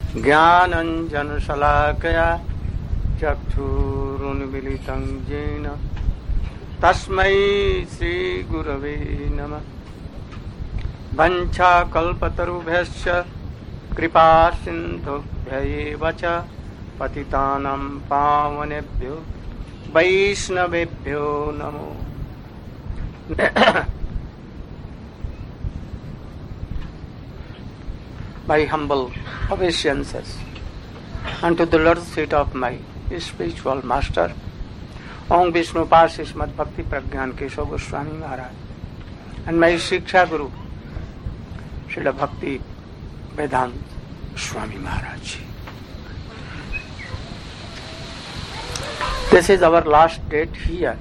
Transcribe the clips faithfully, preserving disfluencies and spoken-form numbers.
ज्ञानञ्जनशलाकया चक्षुरुन्मीलितं येन तस्मै श्रीगुरवे नमः। वञ्चाकल्पतरुभ्यश्च कृपासिन्धुभ्यैव च पतितानां पावनेभ्यो वैष्णवेभ्यो नमो। My humble obeisances unto the Lord's feet of my spiritual master, Om Vishnu Pasi Srimad Bhakti Pragyan Keshav Goswami Maharaj, and my Shiksha Guru, Srila Bhakti Vedanta Swami Maharaj. This is our last date here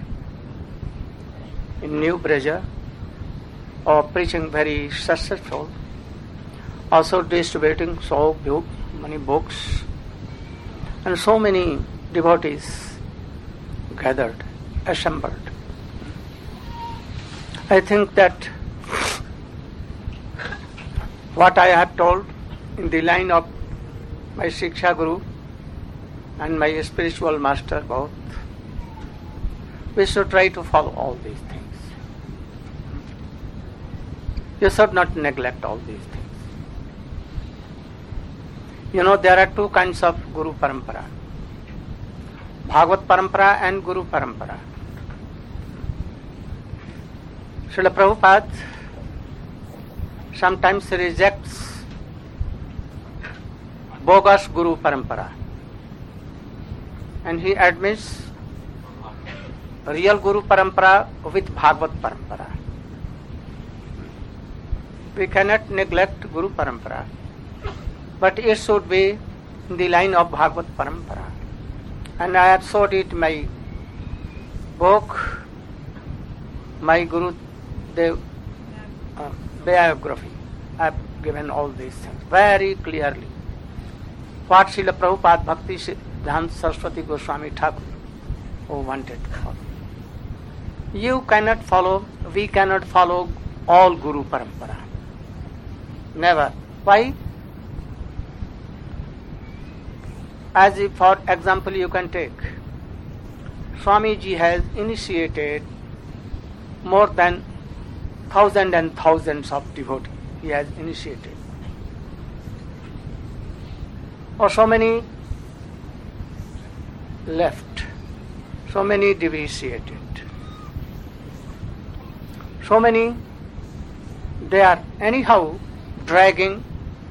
in New Breja of preaching very successful, also distributing so many books and so many devotees gathered, assembled. I think that what I have told in the line of my Shiksha Guru and my spiritual master both, we should try to follow all these things. You should not neglect all these things. You know, there are two kinds of Guru Parampara, Bhagavad Parampara and Guru Parampara. Srila Prabhupada sometimes rejects bogus Guru Parampara and he admits real Guru Parampara with Bhagavad Parampara. We cannot neglect Guru Parampara, but it should be in the line of Bhagavad Parampara. And I have showed it in my book, my Guru Dev uh, biography. I have given all these things very clearly. What Srila Prabhupada Bhakti Siddhanta Saraswati Goswami Thakur who wanted to follow. You cannot follow, we cannot follow all Guru Parampara. Never. Why? As if, for example, you can take Swamiji has initiated more than thousands and thousands of devotees. He has initiated. Or so many left, so many deviated, so many they are anyhow dragging,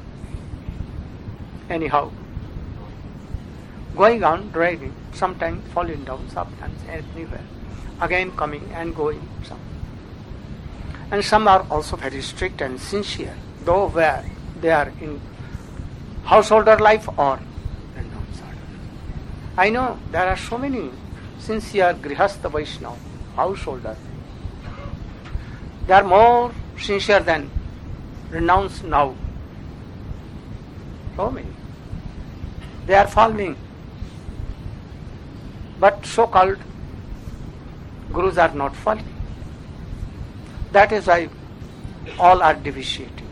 anyhow going on dragging, sometimes falling down, sometimes anywhere, again coming and going. Some. And some are also very strict and sincere, though where they are in householder life or renounced. I know there are so many sincere Grihastha Vaishnava householder. They are more sincere than renounced now. So many. They are following. But so-called Gurus are not following. That is why all are deviating.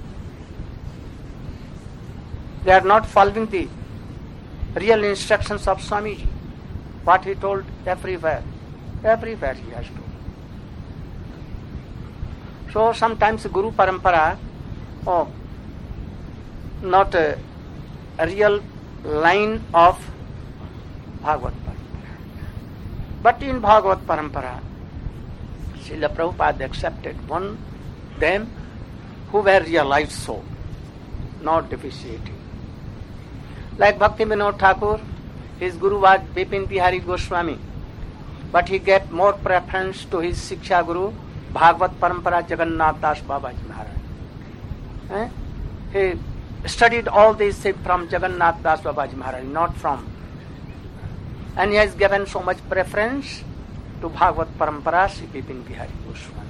They are not following the real instructions of Swamiji. What he told everywhere. Everywhere he has told. So sometimes Guru Parampara, oh, not a, a real line of Bhagavad Parampara. But in Bhagavad Parampara, Srila Prabhupada accepted one them who were realized so, not deficiating. Like Bhakti Vinod Thakur, his Guru was Bipin Bihari Goswami, but he gave more preference to his Shiksha Guru, Bhagavad Parampara Jagannath Das Babaji Maharaj. Eh? He studied all these things from Jagannath Das Babaji Maharaj, not from. And he has given so much preference to Bhagavad Parampara Sri Bipin Bihari Goswami.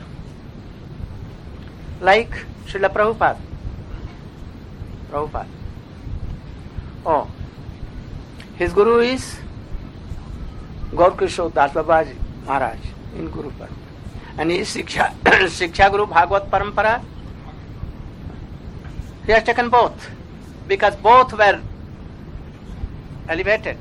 Like Srila Prabhupada. Prabhupada. Oh, his Guru is Gaurkishore Das Babaji Maharaj in Guru Parampara. And his Shiksha, Shiksha Guru Bhagavad Parampara, he has taken both. because both were elevated.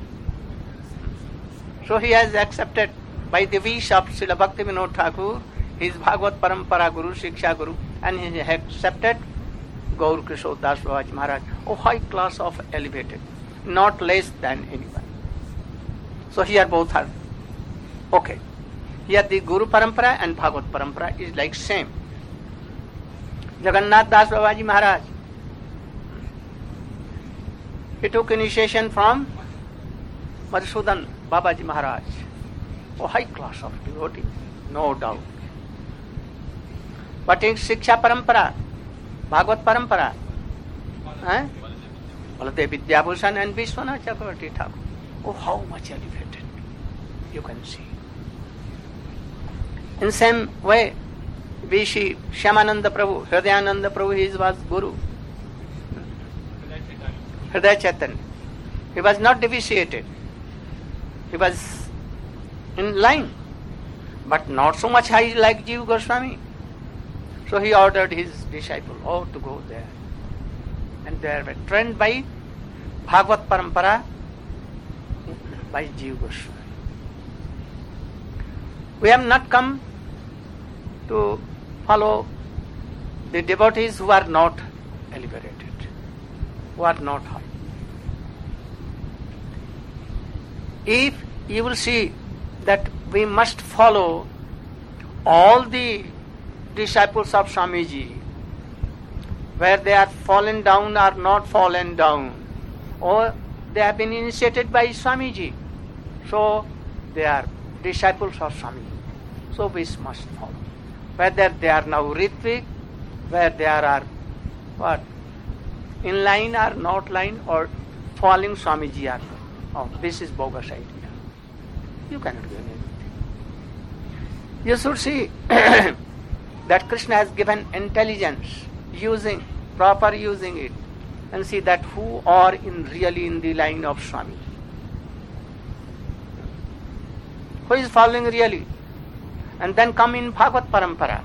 So he has accepted by the wish of Srila Bhakti Vinod Thakur, his Bhagavad Parampara Guru, Shiksha Guru, and he has accepted Gaur Kishore Das Babaji Maharaj. Oh, high class of elevated, not less than anyone. So here both are okay. Here the Guru Parampara and Bhagavad Parampara is like same. Jagannath Das Babaji Maharaj, he took initiation from Madhusudan Babaji Maharaj. Oh, high class of devotee, no doubt. But in Shiksha Parampara, Bhagavad Parampara, eh? Baladev Vidyabhushan and Vishwanath Chakravarti Thakur. Oh, how much elevated, you can see. In same way, we see Shyamananda Prabhu, Hridayananda Prabhu, he was Guru. Hridaya Chaitanya. He was not deviated. He was in line, but not so much high like Jiva Goswami. So he ordered his disciple, oh, to go there. And they were trained by Bhagavad Parampara by Jiva Goswami. We have not come to follow the devotees who are not elevated, who are not high. If you will see that we must follow all the disciples of Swamiji, where they are fallen down or not fallen down, or they have been initiated by Swamiji, so they are disciples of Swamiji. So we must follow. Whether they are now Ritvik, where they are what? In line or not line, or following Swamiji or not. Oh, this is bogus idea. You cannot do anything. You should see that Krishna has given intelligence, using, proper using it, and see that who are in really in the line of Swami. Who is following really? And then come in Bhagavad Parampara,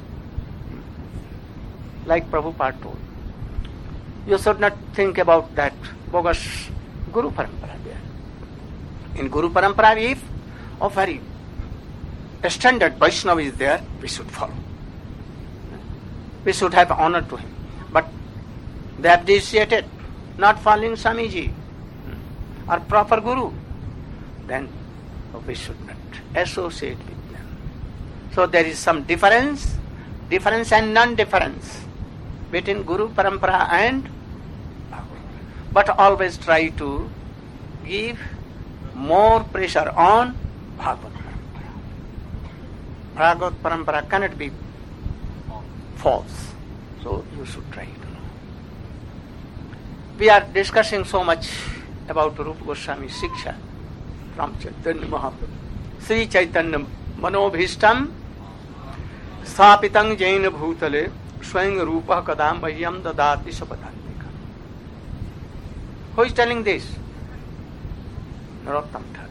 like Prabhupada told. You should not think about that bogus Guru Parampara there. In Guru Parampara, if a very standard Vaishnava is there, we should follow. We should have honor to him. But they have deviated, not following Swamiji or proper Guru, then we should not associate with them. So there is some difference, difference and non-difference between Guru Parampara and Bhagavad. But always try to give more pressure on Bhagavad Parampara. Bhagavad Parampara cannot be false. So you should try to know. We are discussing so much about Rupa Goswami Shiksha from Chaitanya Mahaprabhu. Sri Chaitanya Manobhishtam Sthapitam Jaina Bhutale Swayam Rupa Kadam Vahyam Dadati Sapadantika. Who is telling this? Narottam Thakur.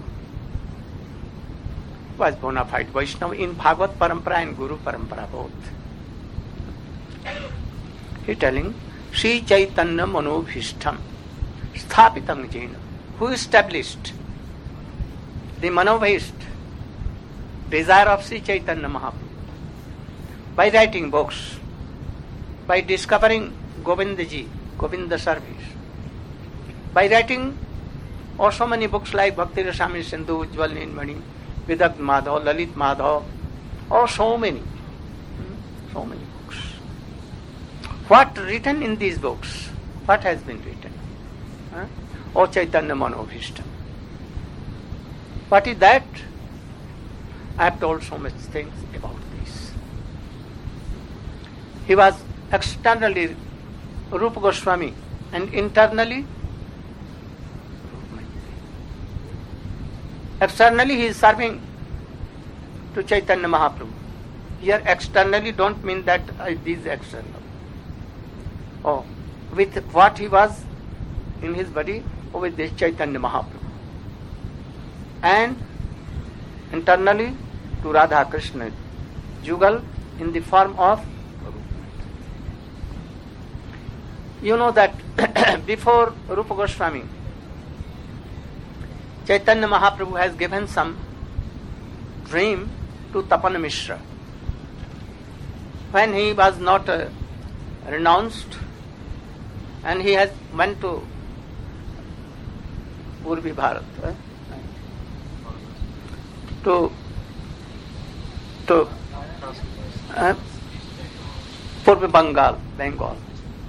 Was bona fide Vaishnava in Bhagavad Parampara and Guru Parampara both. He telling Sri Chaitanya Manobhishtam Sthapitam Jaina. Who established the Manobhist, desire of Sri Chaitanya Mahaprabhu? By writing books, by discovering Govindaji, Govinda service, by writing or so many books like Bhakti Rasamrita Sindhu, Ujjwal Nilmani, Vidagdha Madhav, Lalit Madhav, or so many, so many books. What written in these books? What has been written? Huh? O Chaitanya Manobhishtam. What is that? I have told so much things about this. He was externally Rupa Goswami and internally externally he is serving to Chaitanya Mahaprabhu. Here externally don't mean that uh, this is external. Oh, with what he was in his body, or with this Chaitanya Mahaprabhu. And internally to Radha Krishna, Jugal in the form of You know that before Rupa Goswami, Chaitanya Mahaprabhu has given some dream to Tapan Mishra. When he was not uh, renounced and he has went to Purvi Bharat, eh? to to uh, Purvi Bengal, Bengal,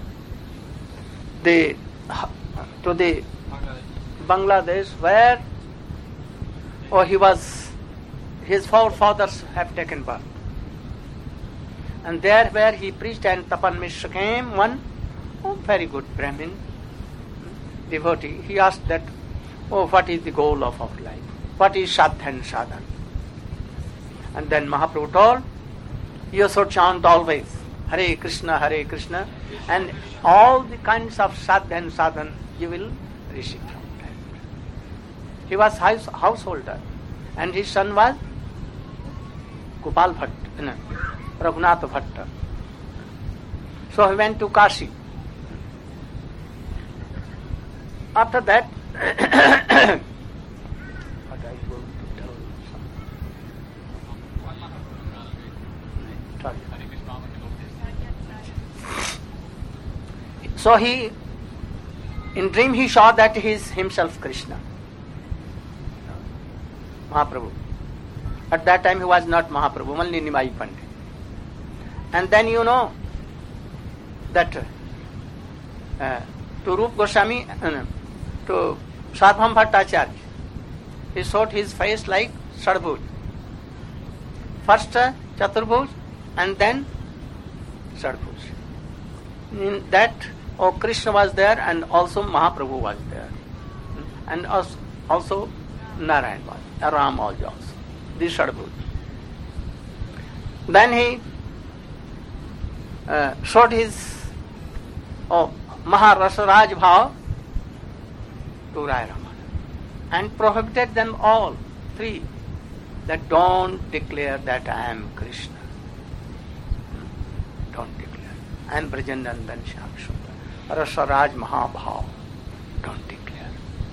the to the Bangladesh, where oh he was, his forefathers have taken birth, and there where he preached, and Tapan Mishra came, one oh, very good Brahmin devotee. He asked that, oh, what is the goal of our life? What is sadhana and sadhana? And then Mahaprabhu told, you should chant always Hare Krishna, Hare Krishna, and all the kinds of sadhana and sadhana you will receive from that. He was house, householder, and his son was Gopal Bhatt, no, Raghunath Bhatta. So he went to Kashi. After that, what I going to tell some. So he, in dream he saw that he is himself Krishna, Mahaprabhu. At that time he was not Mahaprabhu, only Nimai Pandit. And then you know that uh, to Rupa Goswami, uh, to Sadhvam Bhattacharya, he showed his face like Sadbhuj. First uh, Chaturbhuj and then Sadbhuj. In that, oh, Krishna was there and also Mahaprabhu was there. And also Narayan was, Ram was also. This Sadbhuj. Then he uh, showed his oh, Maharasaraj Bhav to Rai Ramana and prohibited them all three, that don't declare that I am Krishna. Don't declare. I am Brajanandan Shyam Sundar. Rasaraj Mahabhav. Don't declare.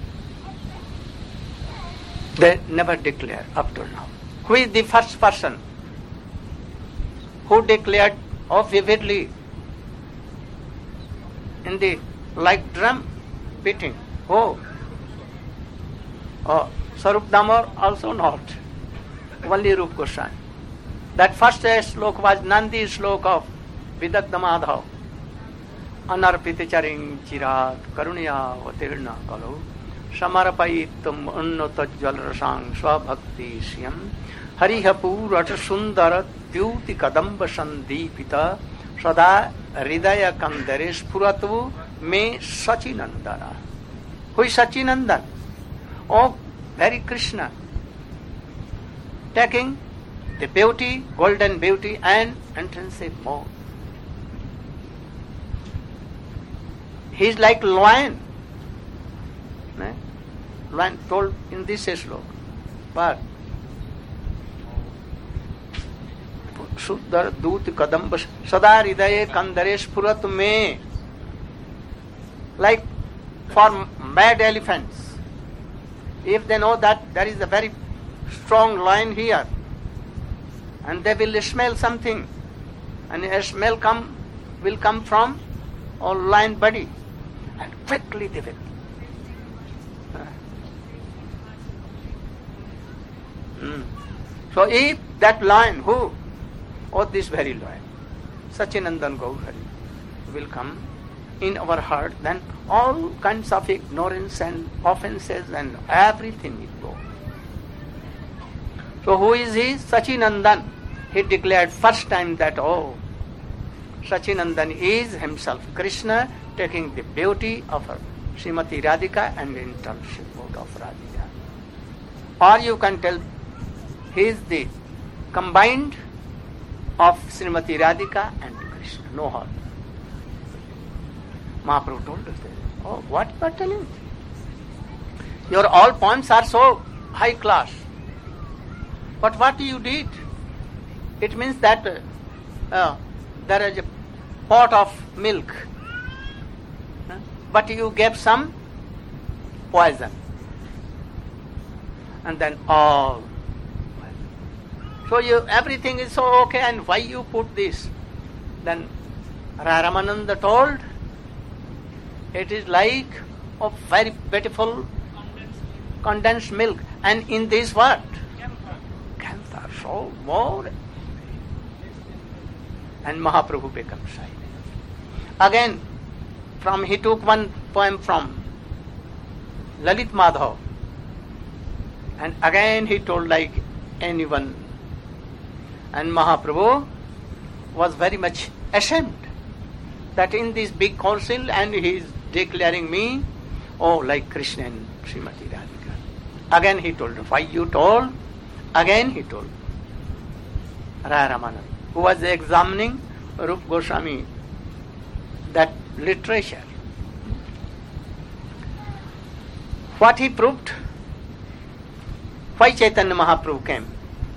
They never declare up to now. Who is the first person who declared oh, vividly in the like drum beating? Oh, oh, Sarup Damar also not. Only Rupa Goswami. That first sloka was Nandi sloka of Vidagdha Madhav. Anarpita charing chirat karunya vatirna kalu samarapayitam unnata jalarasang svabhakti siyam hariha purat sundara dyuti kadamba sandipita sada hridaya kandare spuratu me Sachinandana. Who is Sachinandan? Oh, very Krishna. Taking the beauty, golden beauty and intrinsic mode. He is like lion. Eh? Lion told in this sloka. But Shuddhar Dut Kadamba Sada Hridaye Kandare Spurat Me. Like for mad elephants. If they know that there is a very strong lion here, and they will smell something, and a smell come will come from a lion body, and quickly they will. Mm. So if that lion, who? Oh, this very lion, Sachinandan Gaurhari, will come in our heart, then all kinds of ignorance and offenses and everything will go. So who is he? Sachinandan. He declared first time that, oh, Sachinandan is himself Krishna, taking the beauty of her Srimati Radhika and the internship mode of Radhika. Or you can tell he is the combined of Srimati Radhika and Krishna, no harm. Mahaprabhu told us that. Oh, what you are telling? Your all points are so high class. But what you did? It means that uh, there is a pot of milk but you gave some poison. And then all. So you everything is so okay, and why you put this? Then Ramananda told, it is like a very beautiful condensed, condensed milk. And in this what? Camphor. Camphor. So more. And Mahaprabhu becomes silent. Again, from he took one poem from Lalit Madhav. And again he told like anyone. And Mahaprabhu was very much ashamed that in this big council, and he is declaring me, oh, like Krishna and Srimati Radhika. Again he told, why you told? Again he told. Ramananda, who was examining Rupa Goswami, that literature. What he proved? Why Chaitanya Mahaprabhu came?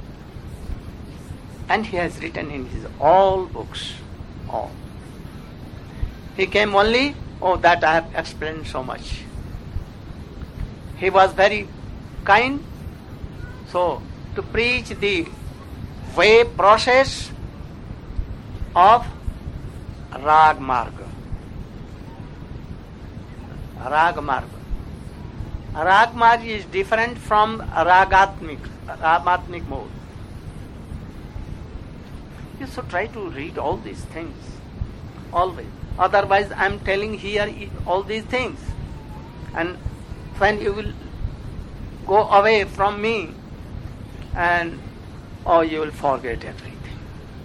And he has written in his all books, all. He came only, oh, that I have explained so much. He was very kind, so to preach the way process of Rag Marga. Rag Marga. Rag Marga is different from Ragatmik, Ragatmik mode. You should try to read all these things, always. Otherwise, I am telling here all these things. And when you will go away from me, and oh, you will forget everything.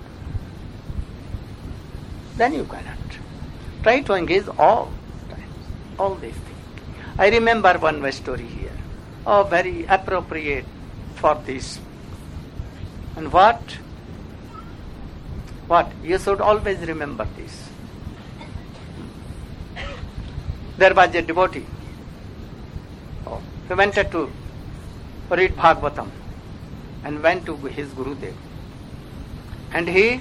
Then you cannot. Try to engage all times, all these things. I remember one story here, oh, very appropriate for this. And what? What? You should always remember this. There was a devotee. Oh, he wanted to read Bhagavatam and went to his Gurudev. And he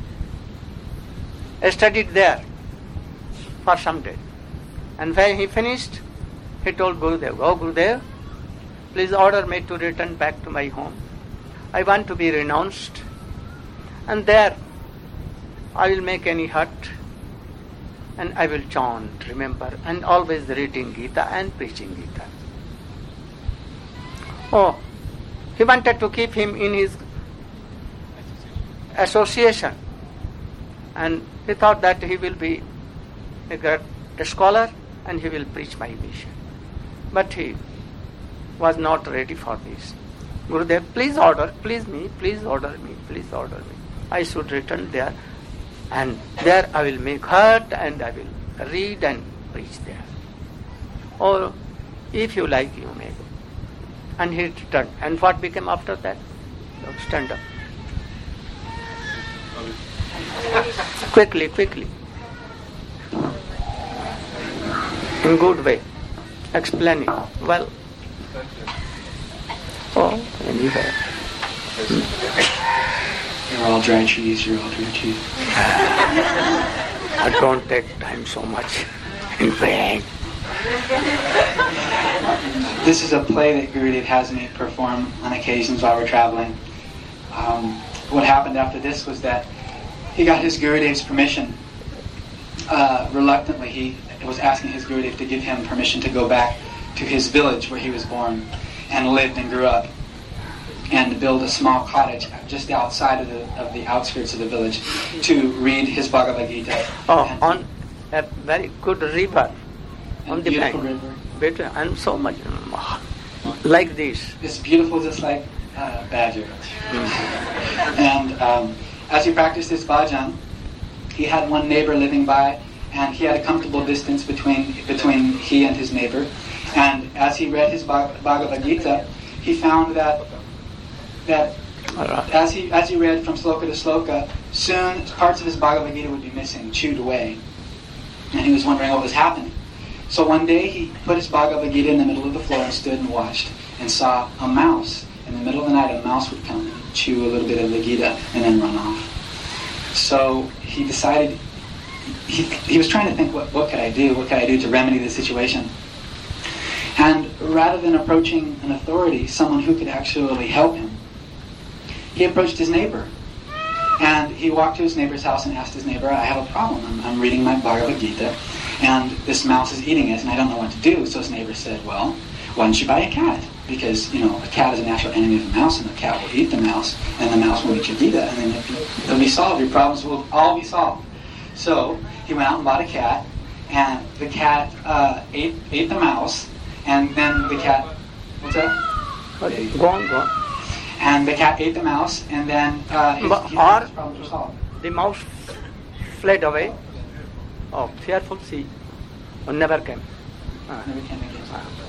studied there for some days. And when he finished, he told Gurudev, oh Gurudev, please order me to return back to my home. I want to be renounced. And there I will make any hut and I will chant, remember, and always reading Gita and preaching Gita. Oh, he wanted to keep him in his association, and he thought that he will be a great scholar and he will preach my mission. But he was not ready for this. Gurudev, please order, please me, please order me, please order me. I should return there, and there I will make hut and I will read and preach there. Or if you like, you may go. And he returned. And what became after that? Stand up. Quickly, quickly. In good way. Explain it well. Oh, anyway. You're all dry cheese, you're all dry cheese. I don't take time so much in vain. This is a play that Gurudev has me perform on occasions while we're traveling. Um, what happened after this was that he got his Gurudev's permission. Uh, reluctantly, he was asking his Gurudev to give him permission to go back to his village where he was born and lived and grew up, and build a small cottage just outside of the of the outskirts of the village to read his Bhagavad Gita. Oh, on a very good river, on the bank. River. Better, and so much like this. It's beautiful, just like uh, Badger. And um, as he practiced his bhajan, he had one neighbor living by, and he had a comfortable distance between between he and his neighbor. And as he read his Bhagavad Gita, he found that that as he as he read from sloka to sloka, soon parts of his Bhagavad Gita would be missing, chewed away. And he was wondering what was happening. So one day he put his Bhagavad Gita in the middle of the floor and stood and watched, and saw a mouse. In the middle of the night, a mouse would come and chew a little bit of the Gita and then run off. So he decided he, he was trying to think, what, what could I do? What could I do to remedy the situation? And rather than approaching an authority, someone who could actually help him, he approached his neighbor. And he walked to his neighbor's house and asked his neighbor, I have a problem. I'm, I'm reading my Bhagavad Gita, and this mouse is eating it, and I don't know what to do. So his neighbor said, well, why don't you buy a cat? Because, you know, a cat is a natural enemy of the mouse, and the cat will eat the mouse, and the mouse will eat your Gita, and then it'll be solved. Your problems will all be solved. So he went out and bought a cat, and the cat uh, ate ate the mouse, and then the cat, what's that? Go on, go on. And the cat ate the mouse, and then uh, his, But his, or- his problems were solved. The mouse fled away. Oh, fearful sea. Or never came. Ah. Never came again.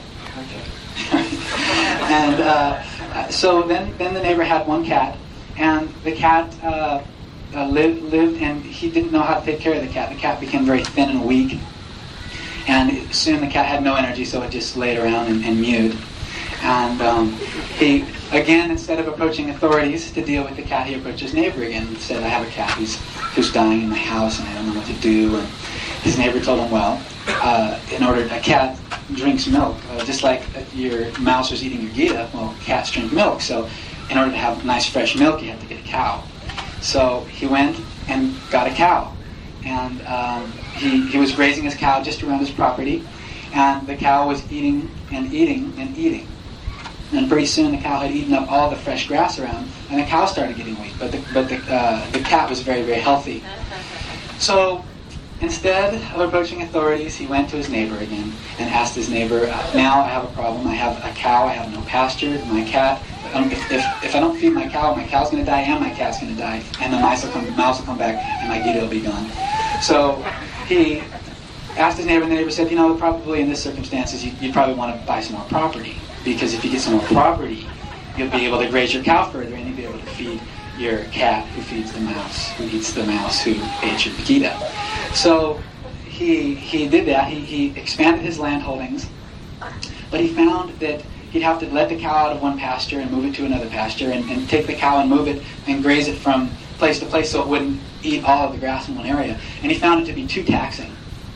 Okay. And uh, so then, then the neighbor had one cat, and the cat uh, uh, lived, lived, and he didn't know how to take care of the cat. The cat became very thin and weak, and soon the cat had no energy, so it just laid around and, and mewed. And um, he, again, instead of approaching authorities to deal with the cat, he approached his neighbor again and said, I have a cat who's, who's dying in my house, and I don't know what to do. And his neighbor told him, well, uh, in order, a cat drinks milk, uh, just like your mouse is eating your Gita. Well, cats drink milk, so in order to have nice fresh milk, you have to get a cow. So he went and got a cow, and um, he, he was grazing his cow just around his property, and the cow was eating and eating and eating. And pretty soon the cow had eaten up all the fresh grass around, and the cow started getting weak, but the, but the, uh, the cat was very, very healthy. So instead of approaching authorities, he went to his neighbor again and asked his neighbor, uh, now I have a problem. I have a cow, I have no pasture, my cat, um, if, if, if I don't feed my cow, my cow's going to die and my cat's going to die, and the mouse will, come, the mouse will come back and my Gita will be gone. So he asked his neighbor, and the neighbor said, you know, probably in this circumstances, you, you probably want to buy some more property. Because if you get some more property, you'll be able to graze your cow further, and you'll be able to feed your cat who feeds the mouse, who eats the mouse who ate your Gita. So he he did that. He, he expanded his land holdings, but he found that he'd have to let the cow out of one pasture and move it to another pasture, and, and take the cow and move it and graze it from place to place so it wouldn't eat all of the grass in one area. And he found it to be too taxing.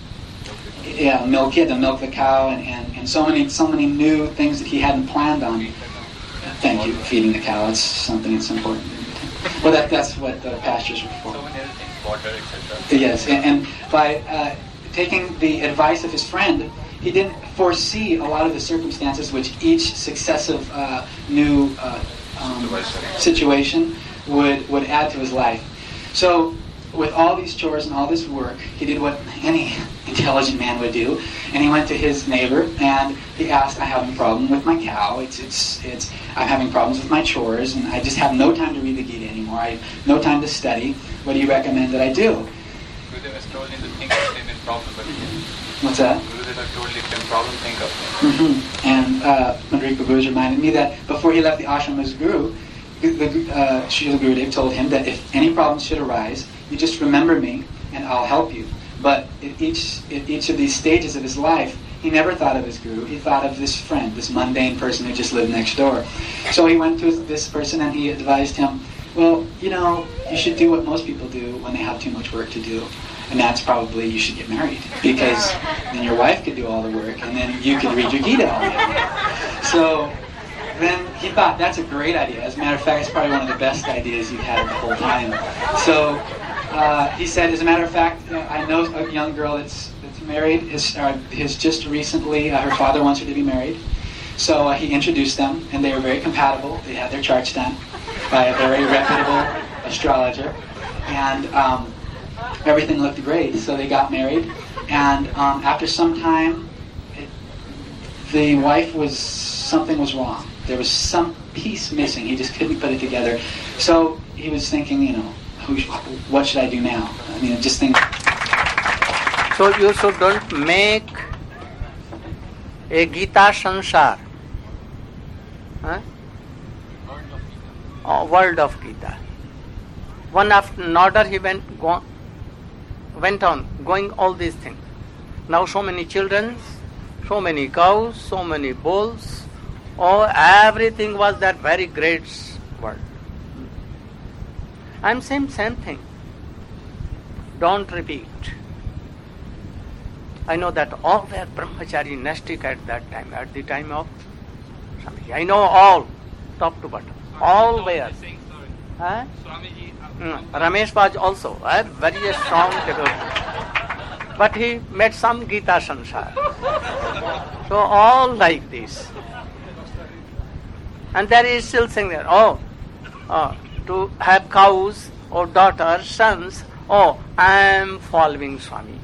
Yeah, milk it, to milk the cow, and, and, and so many so many new things that he hadn't planned on. Thank you, feeding the cow. It's something that's important. Well, that that's what the pastures were for. So many other things, water, et cetera. Yes, and, and by uh, taking the advice of his friend, he didn't foresee a lot of the circumstances which each successive uh, new uh, um, situation would would add to his life. So, with all these chores and all this work, he did what any intelligent man would do, and he went to his neighbor and he asked, I have a problem with my cow, it's, it's, it's, I'm having problems with my chores, and I just have no time to read the Gita anymore, I have no time to study, what do you recommend that I do? Gurudev has told him to think of the same problem, but What's that? Gurudev has told him the problem, think of Mm-hmm. And uh, Madhuri Prabhuji reminded me that before he left the ashram as guru, the, uh, Srila Gurudev told him that if any problems should arise, you just remember me and I'll help you. But at each, at each of these stages of his life, he never thought of his guru. He thought of this friend, this mundane person who just lived next door. So he went to this person and he advised him, well, you know, you should do what most people do when they have too much work to do. And that's probably you should get married. Because then your wife could do all the work and then you could read your Gita all day. So then he thought, that's a great idea. As a matter of fact, it's probably one of the best ideas you've had the whole time. So uh, he said, as a matter of fact, you know, I know a young girl that's, that's married. His, uh, his just recently, uh, her father wants her to be married. So uh, he introduced them, and they were very compatible. They had their charts done by a very reputable astrologer. And um, everything looked great. So they got married. And um, after some time, it, the wife was, something was wrong. There was some piece missing. He just couldn't put it together. So he was thinking, you know, who, what should I do now? I mean, just think. So you should don't make a Gita Sansar. Huh? Oh, world of Gita. One after another he went, go, went on, going all these things. Now so many children, so many cows, so many bulls, oh, everything was that very great world. I'm saying same thing. Don't repeat. I know that all were brahmachari nastic at that time, at the time of Swamiji. I know all, top to bottom. All were. Huh? Mm. Ramesh was also a very strong devotee. But he made some Gita Sansar. So all like this. And there is still saying there, oh, oh, to have cows or daughters, sons, oh, I am following Swamiji.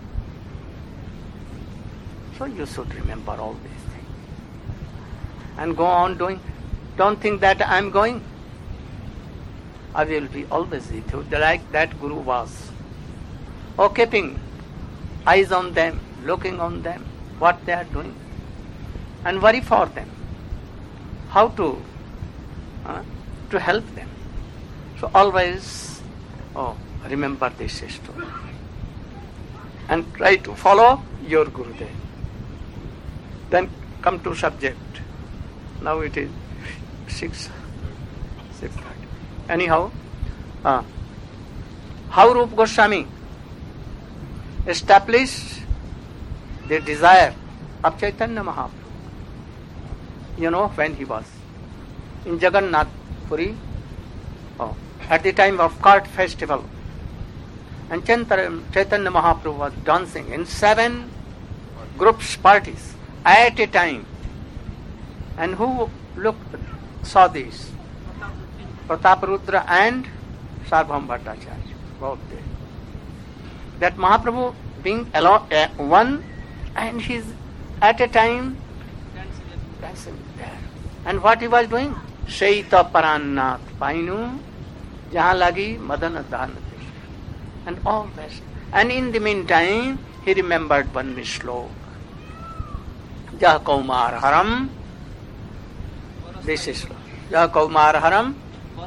So you should remember all these things. And go on doing. Don't think that I am going. I will be always with you, like that Guru was. Oh, keeping eyes on them, looking on them, what they are doing, and worry for them. How to, uh, to help them. So always, oh, remember this story. And try to follow your Gurudev. Then come to subject. Now it is six, six thirty. Anyhow, uh, how Rupa Goswami established the desire of Chaitanya Mahaprabhu. You know, when he was in Jagannath Puri, oh, at the time of Kart festival, and Chaitanya Mahaprabhu was dancing in seven groups, parties at a time. And who looked, saw this? Prataparudra and Sarvabhauma Bhattacharya, both there. That Mahaprabhu being alone, uh, one, and he's at a time dancing there. And what he was doing? Shaita Parannath Painu Jahan Lagi Madana Dhanati. And all this. And in the meantime, he remembered one Mishlok. Jah Kaumar Haram. This is Shlok. Jah Kaumar Haram.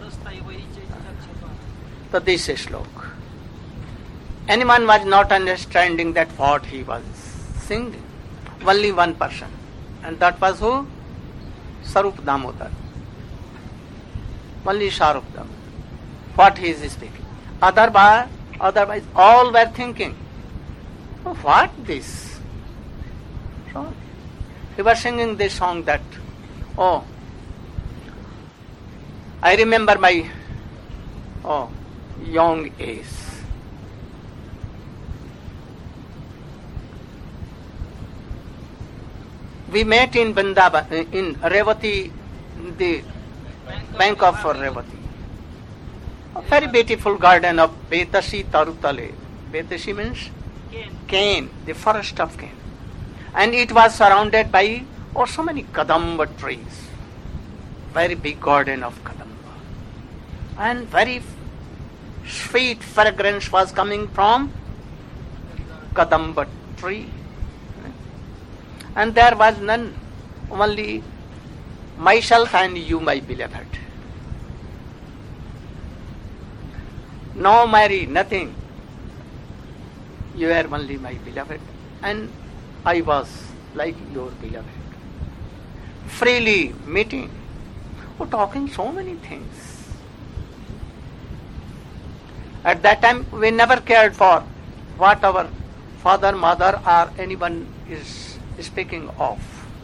So this is Shlok. Anyone was not understanding that what he was singing. Only one person. And that was who? Sarup Damodar. Only Sarup Damodar. What he is speaking. Otherwise, otherwise all were thinking, oh, what this? So, he was singing this song that, oh, I remember my oh, young age. We met in Vrindavan, in Revati, the bank of Revati. A very beautiful garden of Betasi Tarutale. Betasi means cane. cane, the forest of cane. And it was surrounded by oh, so many Kadamba trees. Very big garden of Kadamba. And very sweet fragrance was coming from Kadamba tree. And there was none, only myself and you, my beloved. No marry, nothing. You are only my beloved. And I was like your beloved. Freely meeting, oh, talking so many things. At that time, we never cared for what our father, mother, or anyone is speaking of.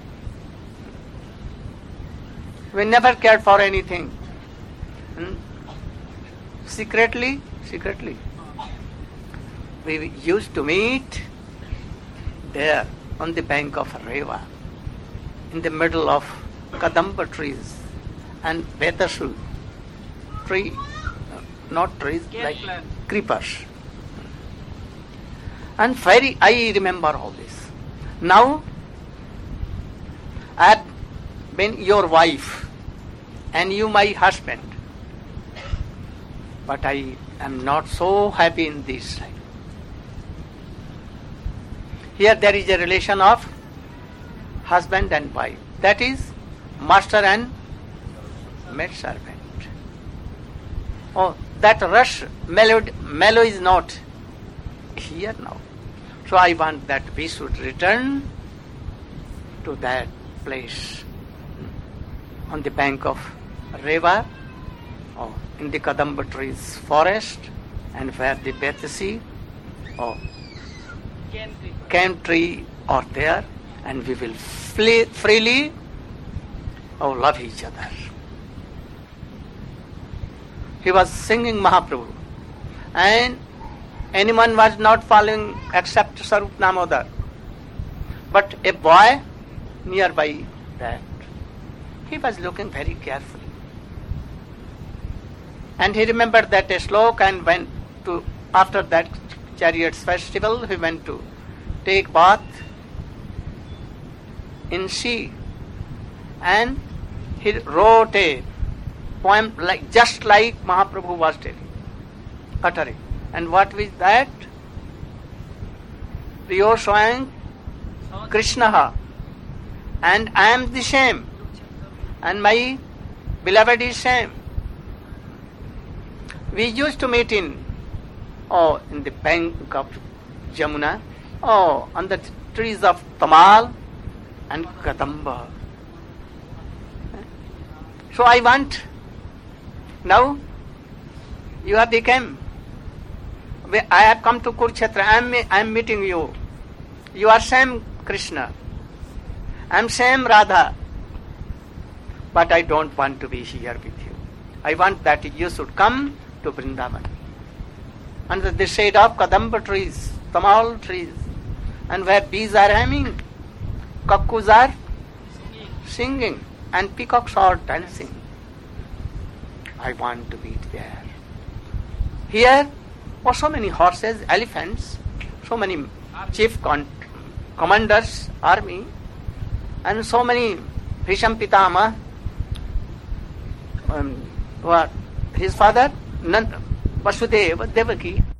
We never cared for anything. Hmm? Secretly, secretly, we used to meet there on the bank of Reva, in the middle of Kadamba trees and Betasu tree, not trees, like creepers. And very, I remember all this. Now, I have been your wife and you my husband. But I am not so happy in this life. Here there is a relation of husband and wife. That is master and maid servant. Oh, that rush melody, melody is not here now. So I want that we should return to that place on the bank of river, or in the Kadamba trees forest, and where the Betasi, or cane tree are there, and we will flee, freely oh, love each other. He was singing Mahaprabhu, and anyone was not following except Sarup Damodar. But a boy nearby that, he was looking very carefully. And he remembered that slok and went to, after that chariots festival, he went to take bath in sea. And he wrote a poem like just like Mahaprabhu was telling, uttering. And what was that? Priyo Swayam Krishna, and I am the same, and my beloved is same. We used to meet in oh in the bank of Jamuna, oh on the trees of Tamal and Kadamba. So I want, now you have become, I have come to Kurukshetra, I am, I am meeting you. You are same Krishna, I am same Radha, but I don't want to be here with you. I want that you should come to Vrindavan, under the shade of Kadamba trees, Tamal trees, and where bees are humming, cuckoos are singing, and peacocks are dancing. I want to be there. Here are so many horses, elephants, so many chief con- commanders, army, and so many Bhisham Pitama, um, who are his father, Vasudeva, Devaki,